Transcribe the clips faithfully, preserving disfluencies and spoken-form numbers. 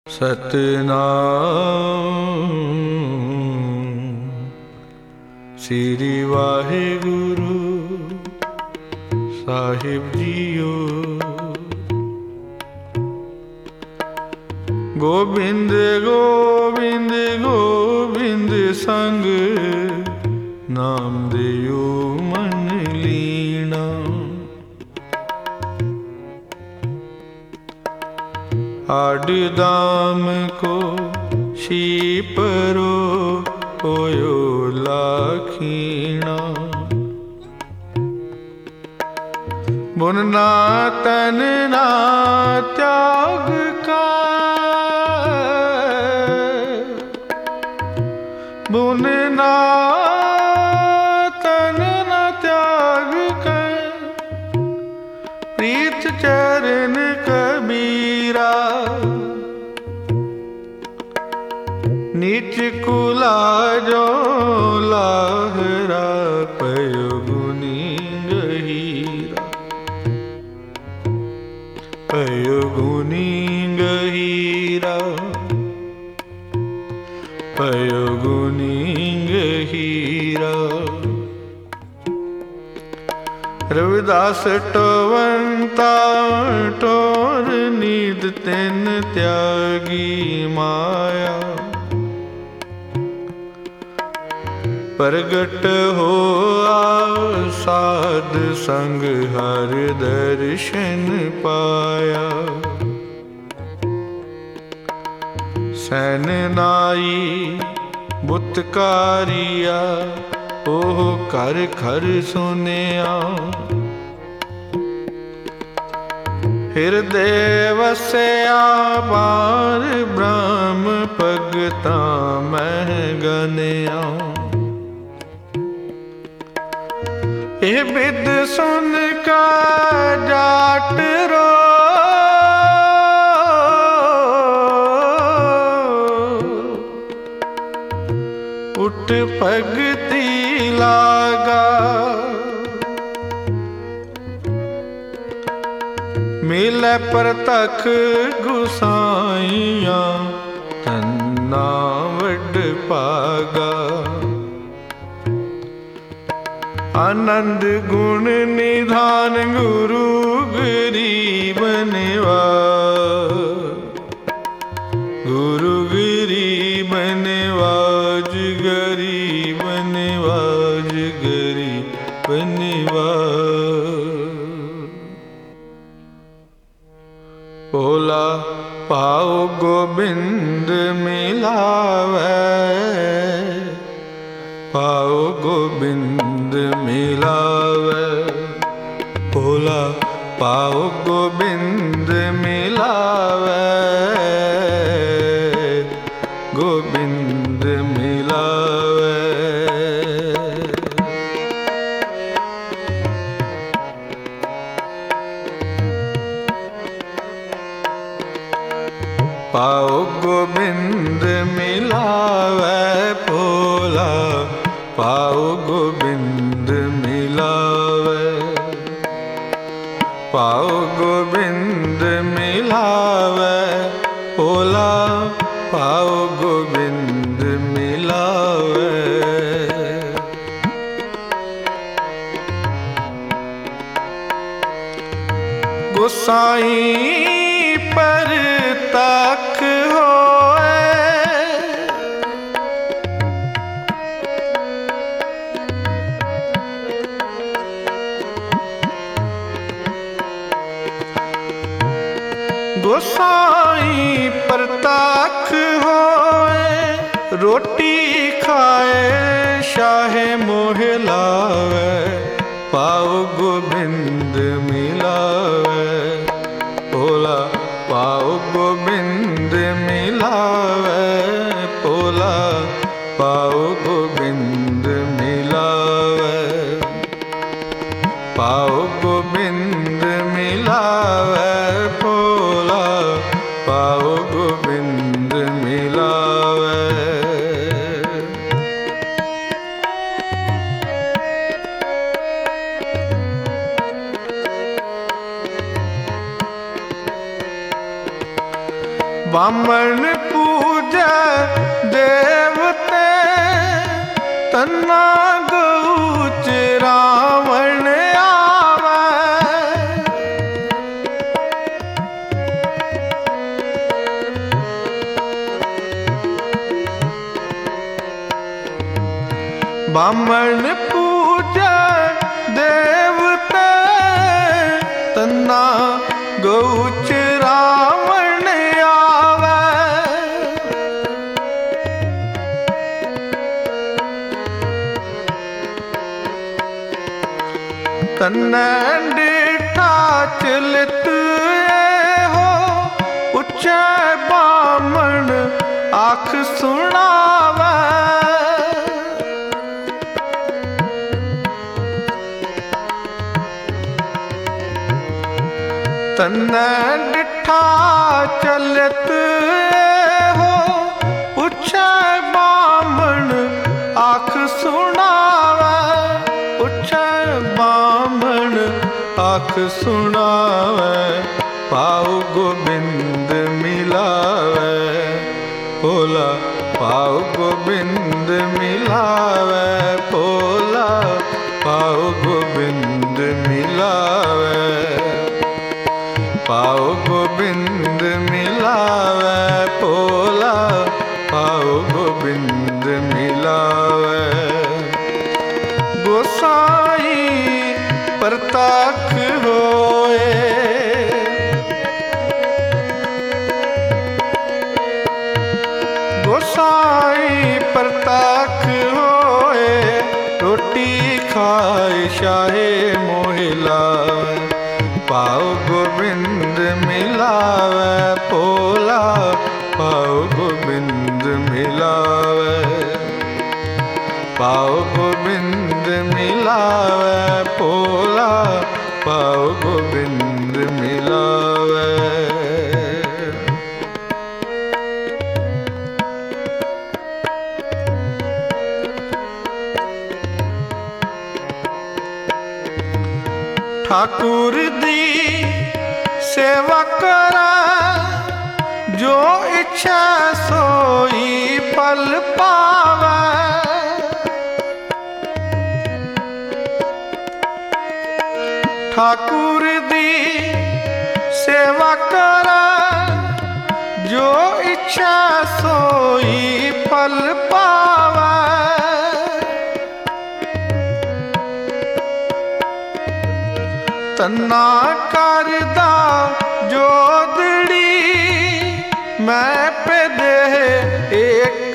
सतनाम श्री वाहिगुरु साहिब जीओ। गोबिंद गोबिंद गोबिंद संग नाम दियो मन लीना। आड़ दाम को शीपरो होयो लाखीना। बुन ना तन ना त्याग का, बुन ना तन ना त्याग कर, प्रीत चरण कबीरा। नीच कुला जो लाहरा, पयो गुनी गहीरा, पयो गुनी गहीरा, पयो गुनी गहीरा। रविदास टोवंता टोर नींद तेन त्यागी माया। प्रगट हो साध संग हर दर्शन पाया। सैन नाई बुतकारिया, ओह कर खर सुनिया। हृदय वसया बार ब्रह्म भगता मह गनिया। ये बिद सुन का जाट रो, उठ भगति लागा। मिले परतख गुसाइया, तन्ना वड पागा। आनंद गुण निधान गुरु गरीब निवाज, गुरु गरीब निवाज, गरीब निवाज, गरीब निवाज। भोला पाओ गोबिंद मिलावे, पाओ गोबिंद मिलावे। भोला पाओ गोबिंद मिलावे, गोबिंद मिलावे। पाओ गोबिंद मिलावे, भोला पाओ गोबिंद मिलावे। पाओ गोबिंद मिलावे, भोला पाओ गोबिंद मिलावे। गोसाई पर तक होए, गोसाई परताख होए। रोटी खाए शाहे मोह लावे, पाओ गोबिंद मिलावे। भोला पाओ गोबिंद मिलावे, भोला पाओ गोबिंद मिलावे। पाओ गोबिंद मिलावे, भोला पाओ गोबिंद मिलावे। बामण पूजै देवते तन्ना गऊ चरावण आवे। बामण पूजै देवते तन्ना गऊ चरावण आवे। तन्ने डिठा चलित हो उच्चे बामण आख सुनावे। तन्ने डिठा चलित हो उच्चे बामण आख सुनावे। उच्चे बामण आख सुनावे पाऊ गोबिंद मिलावे। भोला पाऊ गोबिंद मिलावे। भोला पाऊ गोबिंद मिलावे। पाओ गोबिंद मिलावे। भोला पाओ गोबिंद मिलावे। गोसाई परतख होए गोसाई परतख होए रोटी खाए शाहे मोहिला। पाओ गोबिंद मिलावे। भोला पाओ गोबिंद मिलावे। पाओ गोबिंद मिलावे। भोला पाओ गोबिंद मिलावे। ठाकुर दी सेवा करा जो इच्छा सोई फल पावे। ठाकुर दी सेवा करा जो इच्छा सोई फल पावे। तन्ना करदा जोदड़ी मैं पे दे एक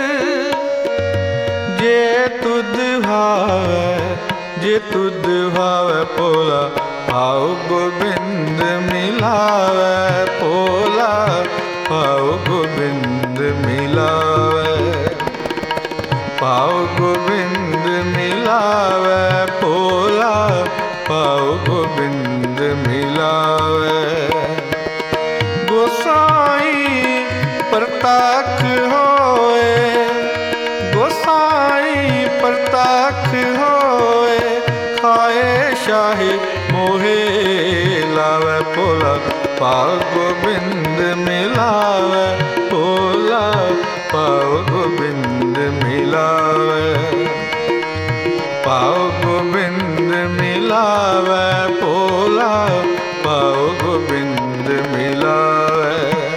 जे तुद भावे। जे तुद भावे भोला पाओ गोबिंद मिलावे। भोला पाओ गोबिंद मिलावे। पाओ गोबिंद मिलावे। भोला पाओ गोबिंद मिलावे। गोसाई परतख होए गोसाई परतख होए खाए शाही मोहे लावे। भोला पाओ गोबिंद मिलावे। भोला पाओ गोबिंद मिलावे। पाओ गोबिंद मिलावे। भोला पाओ गोबिंद मिलावे।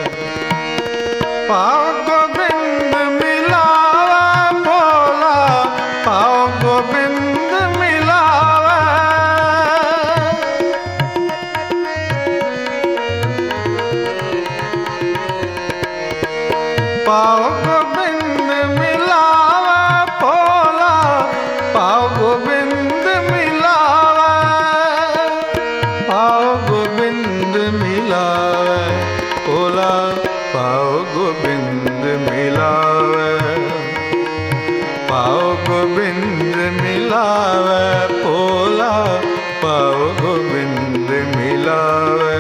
पाओ गोबिंद मिलावे। भोला पाओ गोबिंद मिलावे। पाओ गोबिंद मिलावे। भोला पाओ गोबिंद मिलावे। पाओ गोबिंद मिलावे। भोला पाओ गोबिंद मिलावे। पाओ गोबिंद मिलावे। भोला पाओ गोबिंद मिलावे।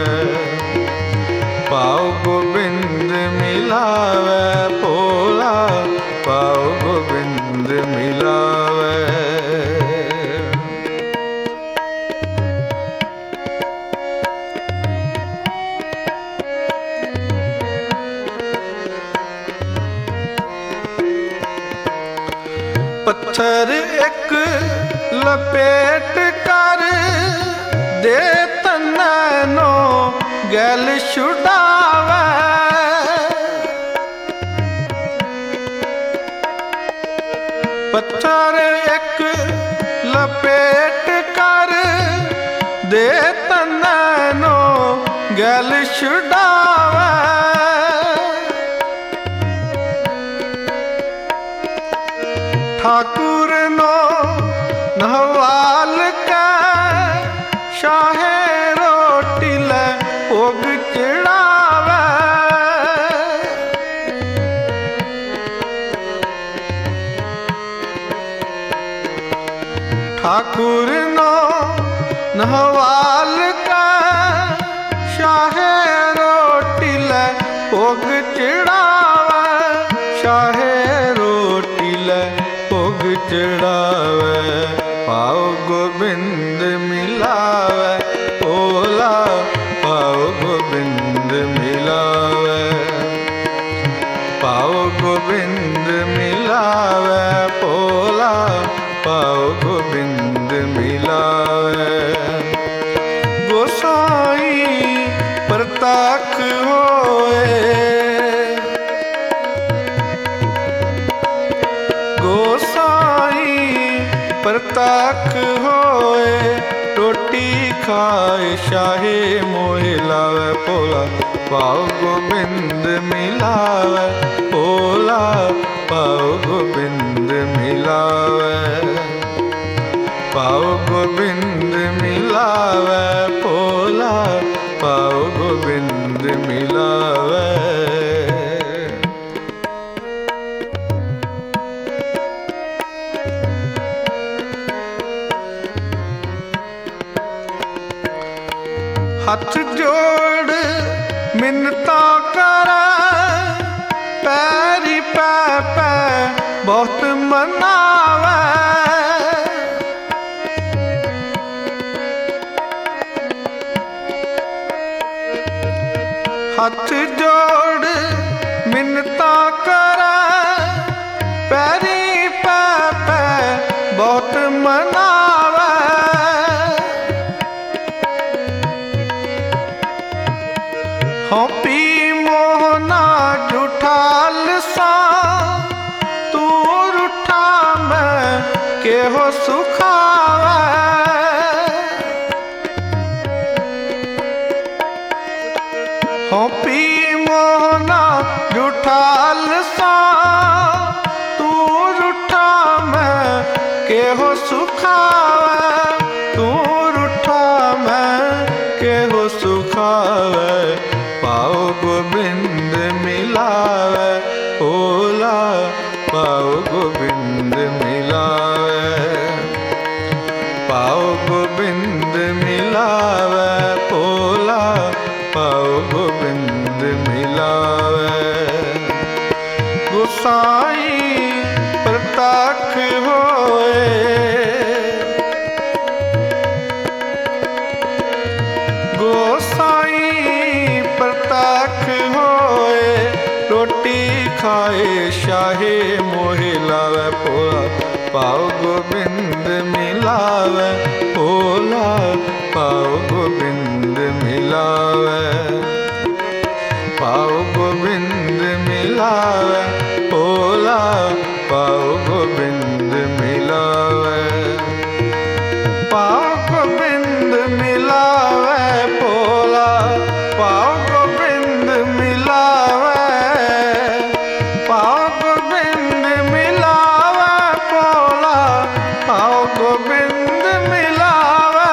पाओ गोबिंद मिलावे। भोला पाओ गोबिंद मिलावे। पत्थर एक लपेट कर दे तन्नो गैल छुड़ावे। पत्थर एक लपेट कर दे तन्नो गैल छुड़ावे। ठाकुर नो नहवाल का शाहे रोटी ले भोग चढ़ावे। ठाकुर नो नहवाल का शाहे रोटी ले भोग चढ़ावे। शाहे रोटी ले भोग चढ़ावे। पाओ गोबिंद मिलावे भोला पाओ गोबिंद मिलावे। पाओ गोबिंद मिलावे भोला पाओ गोबिंद मिलावे। गोसाई प्रताख होए गोसाई प्रताख होए रोटी खाए शाहे मोहे लावे। भोला पाओ गोबिंद मिलावे भोला पाओ गोबिंद मिलावे। पाओ गोबिंद मिलावे भोला पाओ गोबिंद मिलावे। हथ जोड़ मिन्नता करे पैरी पै पै बहुत मनावे। हथ जोड़ मिन्नता करे पैरी पै पै बहुत मनावे। हों पी मोहना जुठाल सा तू रूठा मैं के हो सुखावे। हों पी मोहना जुठाल सा तू रूठा मैं के हो सुखावे। तू रूठा मैं के हो सुखावे। पाओ गोबिंद मिलावे भोला पाओ गोबिंद मिलावे। पाओ गोबिंद मिलावे भोला पाओ गोबिंद मिलावे। गोसाई प्रताख होए गोसाई प्रताख होए रोटी खाए शाहे मोहे लावे। भोला पाओ गोबिंद मिलावे भोला पाओ गोबिंद मिलावे। पाओ गोबिंद मिलावे भोला पाओ गोबिंद मिलावे। पाओ गोबिंद मिलावे भोला पाओ गोबिंद मिलावे। पाओ गोबिंद मिलावे भोला पाओ गोबिंद मिलावे।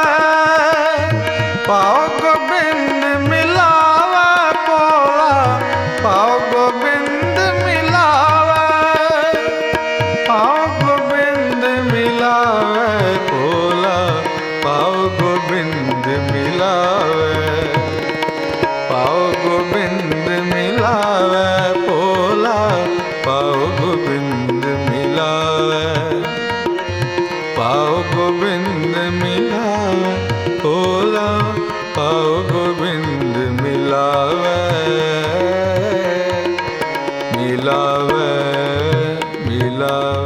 पाओ गोबिंद मिलावे भोला पाओ गोबिंद मिलावे। पाओ गोबिंद मिलावे भोला पाओ गोबिंद मिलावे। पाओ गोबिंद मिलावे भोला पाओ गोबिंद मिलावे। पाओ गोबिंद मिलावे भोला पाओ गोबिंद मिलावे। मिलावे मिलावे।